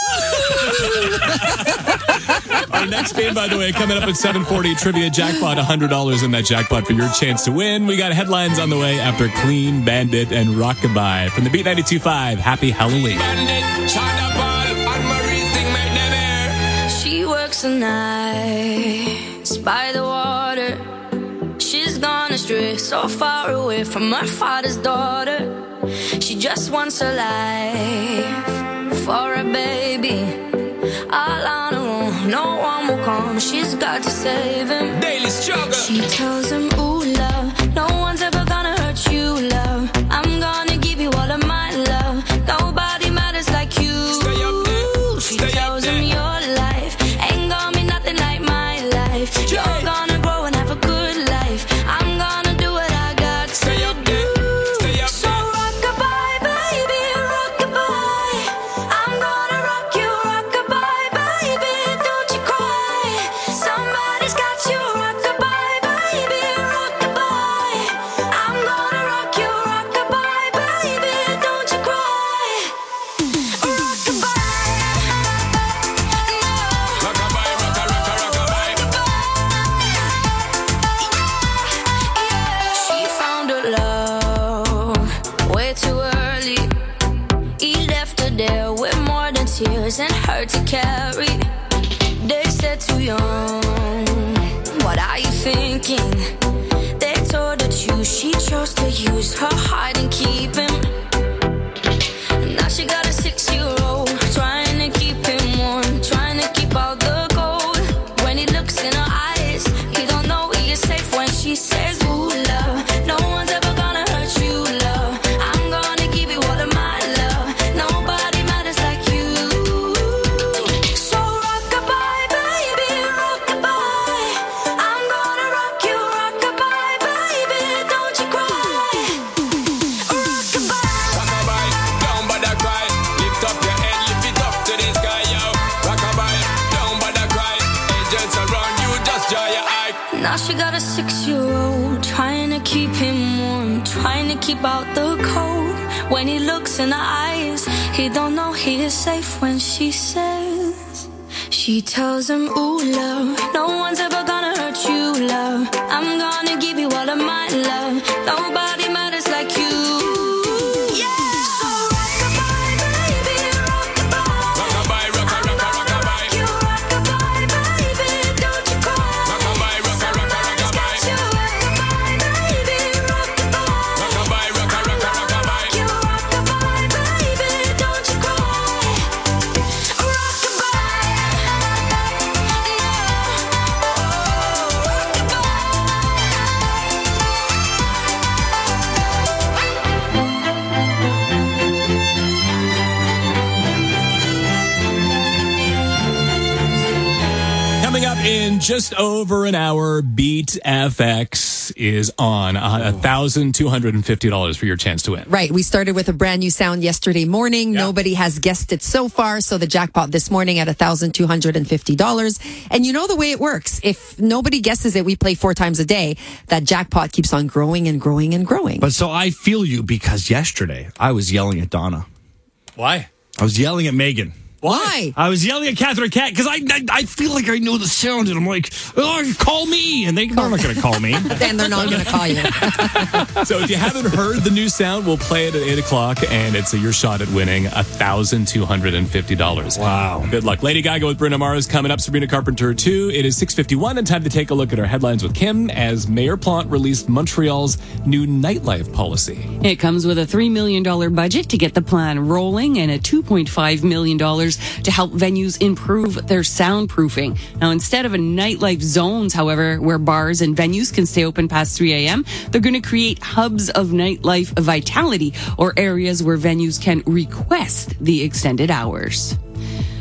don't know. Our next game, by the way, coming up at 7:40, Trivia Jackpot, $100 in that jackpot for your chance to win. We got headlines on the way after Clean Bandit and Rockabye. From the Beat 92.5, happy Halloween. She works the nights by the water. She's gone astray, so far away from her father's daughter. She just wants her life for a baby. All on her own, no one will come. She's got to save him. Daily struggle. She tells him, ooh, love, no one's ever gonna hurt you, love. I'm gonna give you all of my love. Nobody matters like you. Stay up there. She tells him your life ain't gonna be nothing like my life. You're gonna grow and have a good life. I'm gonna do what I got to do. So rock-a-bye, baby, rock-a-bye. I'm gonna rock you, rock-a-bye, baby, don't you cry. Somebody's got you, rock-a-bye, baby, rock-a-bye. I'm gonna rock you, rock-a-bye, baby, don't you cry. She found her love way too early. He left her there with more than tears and hurt to carry. They said too young, what are you thinking? They told her to choose, she chose to use her heart and keep him. Now she got a 6-year-old, trying to keep him warm, trying to keep out the cold. When he looks in her eyes, he don't know he is safe when she says, ooh, love, no one's ever gonna hurt you, love. I'm gonna give you all of my love. Nobody matters like you. So rock-a-bye, baby, rock-a-bye. I'm gonna rock you, rock-a-bye, baby, don't you cry. Rockabye, down by the cry. Lift up your head, lift it up to the sky, yo. Rockabye, down by the cry. Angels around you, just dry your eye. Now she got a 6-year-old, trying to keep him warm, trying to keep out the cold. When he looks in her eyes, he don't know he is safe when she says, she tells him, ooh, love, no one's ever gonna hurt you, love. I'm gonna give you all of my love. Nobody matters like you. So rock-a-bye, baby, rock-a-bye. Rockabye, rockabye, You rock-a-bye, baby, don't you cry. rockabye, rockabye. You rock-a-bye, baby, rock-a-bye. Rockabye, rockabye. You rock-a-bye, baby, don't you cry. Coming up in just over an hour, Beat FX is on. $1,250 for your chance to win. Right. We started with a brand new sound yesterday morning. Nobody has guessed it so far. So the jackpot this morning at $1,250. And you know the way it works. If nobody guesses it, we play 4 times a day. That jackpot keeps on growing and growing and growing. But so I feel you because yesterday I was yelling at Donna. Why? I was yelling at Megan. Why? I was yelling at Catherine Cat because I feel like I know the sound and I'm like, oh, call me. And they're not going to call me. Then they're not going to call you. So if you haven't heard the new sound, we'll play it at 8 o'clock and it's your shot at winning $1,250. Wow. Good luck. Lady Gaga with Bruno Mars coming up. Sabrina Carpenter too. It is 6:51 and time to take a look at our headlines with Kim as Mayor Plante released Montreal's new nightlife policy. It comes with a $3 million budget to get the plan rolling and a $2.5 million to help venues improve their soundproofing. Now, instead of a nightlife zones, however, where bars and venues can stay open past 3 a.m., they're going to create hubs of nightlife vitality, or areas where venues can request the extended hours.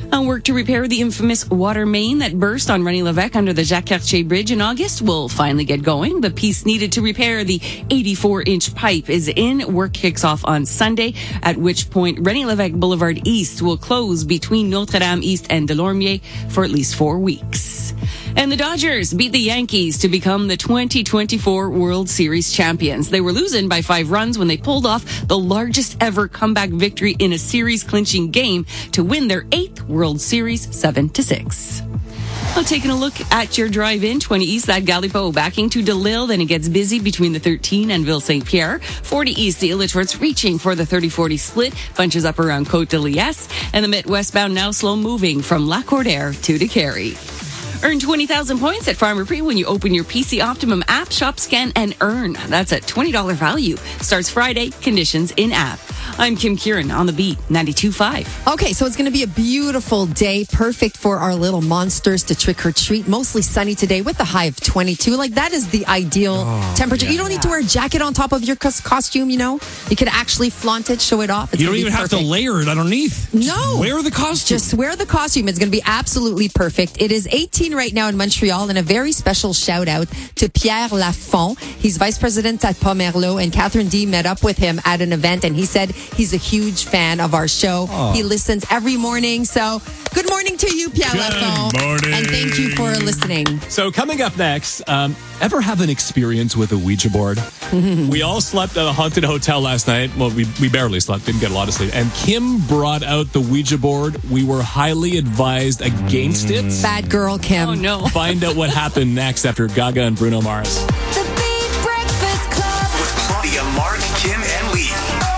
Work to repair the infamous water main that burst on René Lévesque under the Jacques-Cartier Bridge in August will finally get going. The piece needed to repair the 84-inch pipe is in. Work kicks off on Sunday, at which point René Lévesque Boulevard East will close between Notre-Dame East and Delormier for at least 4 weeks. And the Dodgers beat the Yankees to become the 2024 World Series champions. They were losing by 5 runs when they pulled off the largest ever comeback victory in a series-clinching game to win their 8th World Series 7-6. Well, taking a look at your drive-in, 20 East at Galipo, backing to DeLille, then it gets busy between the 13 and Ville-Saint-Pierre. 40 East, the Illichworths reaching for the 30-40 split, bunches up around Côte de Liesse, and the Met westbound now slow-moving from La Cordaire to DeCarey. Earn 20,000 points at Farmer Pre when you open your PC Optimum app, shop, scan, and earn. That's a $20 value. Starts Friday. Conditions in app. I'm Kim Kieran on the beat, 92.5. Okay, so it's going to be a beautiful day, perfect for our little monsters to trick or treat. Mostly sunny today with a high of 22. Like, that is the ideal temperature. You don't need to wear a jacket on top of your costume, you know? You can actually flaunt it, show it off. You don't even have to layer it underneath. No. Just wear the costume. Just wear the costume. It's going to be absolutely perfect. It is 18 right now in Montreal, and a very special shout out to Pierre Lafont. He's vice president at Pomerleau, and Catherine D met up with him at an event, and he said he's a huge fan of our show. Oh. He listens every morning. So good morning to you, Pierre Lafont. Good morning. And thank you for listening. So coming up next, ever have an experience with a Ouija board? We all slept at a haunted hotel last night. Well, we barely slept, didn't get a lot of sleep. And Kim brought out the Ouija board. We were highly advised against it. Bad girl, Kim. Oh, no. Find out what happened next after Gaga and Bruno Mars. The Big Breakfast Club with Claudia, Mark, Kim, and Lee.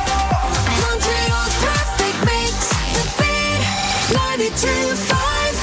Montreal's perfect mix. The Big 92.5.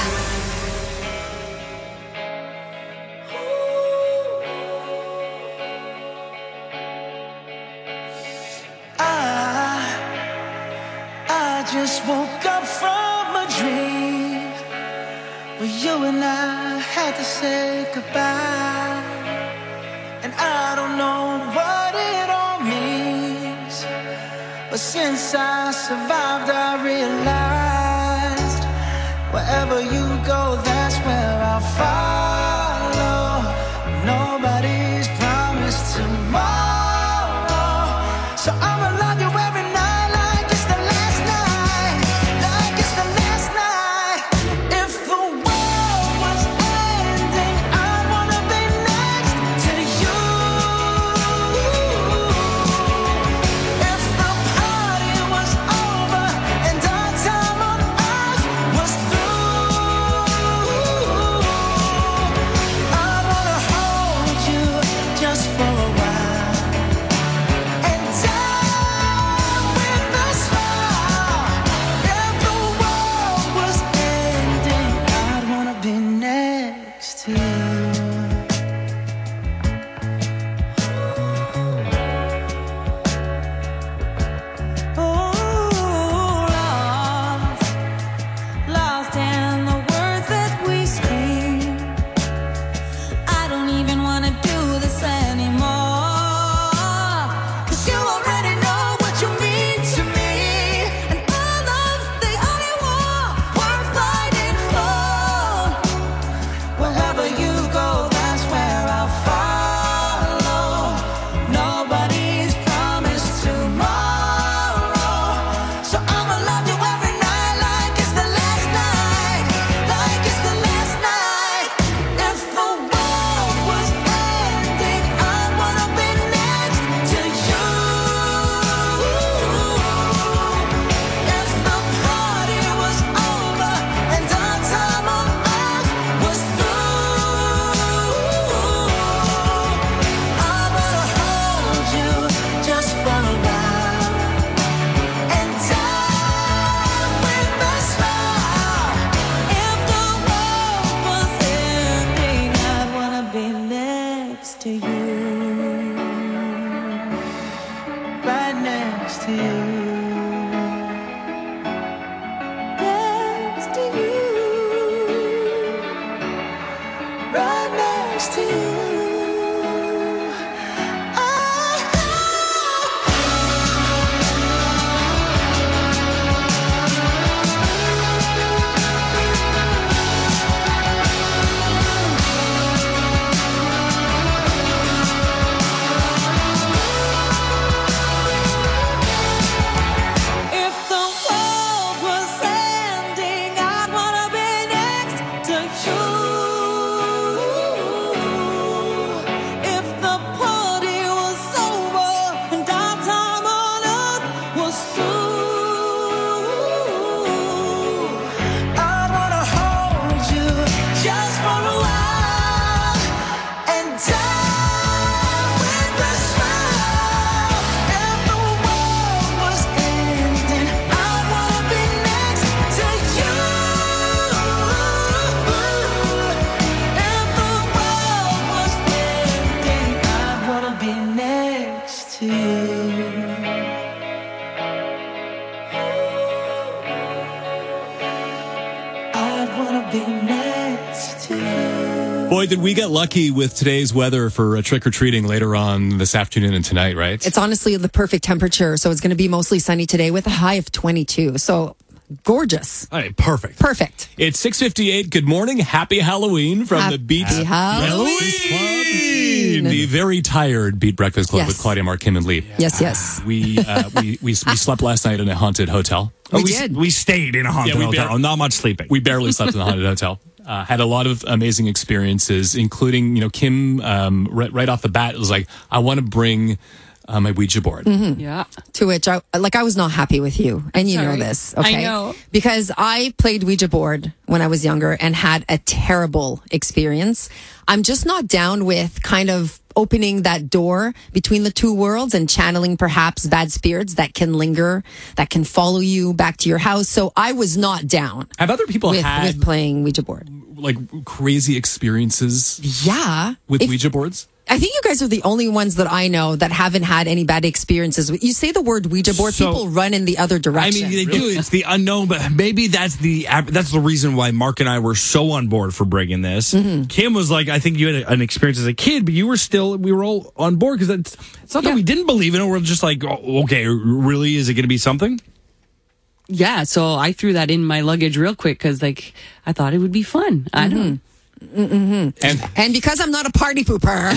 I just woke up from a dream where you and I had to say goodbye, and I don't know what it all means, but since I survived I realized wherever you go, that's where I'll follow. Nobody's promised tomorrow, so I'ma love you every night. Boy, did we get lucky with today's weather for trick-or-treating later on this afternoon and tonight, right? It's honestly the perfect temperature. So it's going to be mostly sunny today with a high of 22. So gorgeous. All right, perfect. Perfect. It's 6:58. Good morning. Happy Halloween from the Beat Breakfast Club. The very tired Beat Breakfast Club with Claudia, Mark, Kim, and Lee. Yes. We slept last night in a haunted hotel. We did. We stayed in a haunted hotel. Not much sleeping. We barely slept in the haunted hotel. Had a lot of amazing experiences, including, Kim, right off the bat, was like, I want to bring my Ouija board. Mm-hmm. Yeah. To which I was not happy with you. And you know Sorry. this. Okay. I know. Because I played Ouija board when I was younger and had a terrible experience. I'm just not down with kind of opening that door between the two worlds and channeling perhaps bad spirits that can linger, that can follow you back to your house. So I was not down. Have other people had with playing Ouija board? Like crazy experiences? Yeah. With Ouija boards? I think you guys are the only ones that I know that haven't had any bad experiences. You say the word Ouija board, people run in the other direction. I mean, they do. It's the unknown, but maybe that's the reason why Mark and I were so on board for bringing this. Mm-hmm. Kim was like, I think you had an experience as a kid, but we were all on board because it's not that we didn't believe in it. We're just like, oh, okay, really? Is it going to be something? Yeah, so I threw that in my luggage real quick because, I thought it would be fun. I don't know. Mm-hmm. And because I'm not a party pooper.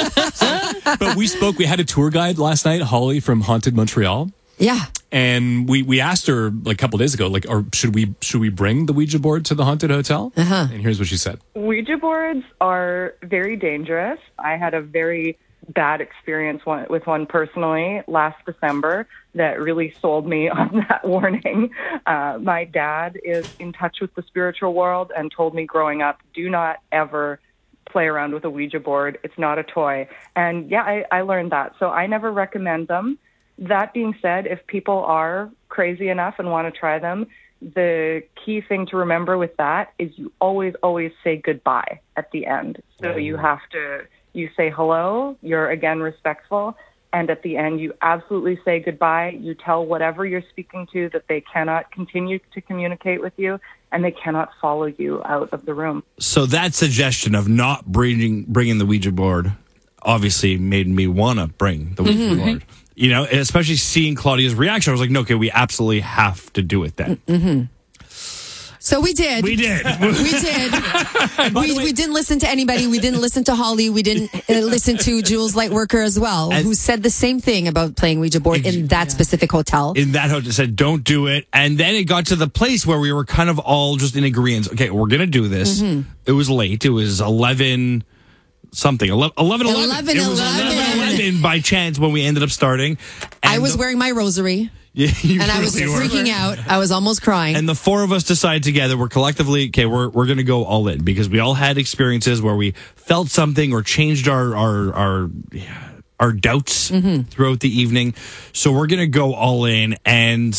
But we had a tour guide last night, Holly from Haunted Montreal. Yeah. And we asked her a couple days ago, or should we bring the Ouija board to the haunted hotel? Uh-huh. And here's what she said. Ouija boards are very dangerous. I had a very bad experience with one personally last December that really sold me on that warning. My dad is in touch with the spiritual world and told me growing up, do not ever play around with a Ouija board. It's not a toy. And yeah, I learned that. So I never recommend them. That being said, if people are crazy enough and want to try them, the key thing to remember with that is you always say goodbye at the end. So you say hello, you're again respectful, and at the end you absolutely say goodbye. You tell whatever you're speaking to that they cannot continue to communicate with you and they cannot follow you out of the room. So that suggestion of not bringing the Ouija board obviously made me want to bring the Ouija board. Especially seeing Claudia's reaction. I was like, no, okay, we absolutely have to do it then. Mm-hmm. So we did. We did. We didn't listen to anybody. We didn't listen to Holly. We didn't listen to Jules Lightworker as well, who said the same thing about playing Ouija board in that specific hotel. In that hotel, said, don't do it. And then it got to the place where we were kind of all just in agreement. Okay, we're going to do this. Mm-hmm. It was late. It was 11 something. 11 by chance when we ended up starting. And I was wearing my rosary. Yeah, and I was freaking out. I was almost crying. And the four of us decided together, we're collectively, okay, we're going to go all in because we all had experiences where we felt something or changed our doubts throughout the evening. So we're going to go all in. And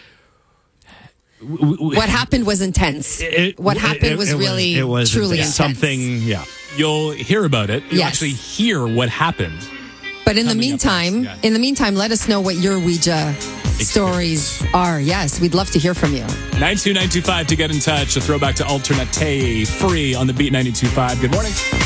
what happened was intense. What happened was really truly intense. Something, yeah. You'll hear about it. You'll actually hear what happened. But in the meantime, let us know what your Ouija stories are. Yes, we'd love to hear from you. 92925 to get in touch. A throwback to Alternate free on the Beat 92.5. Good morning.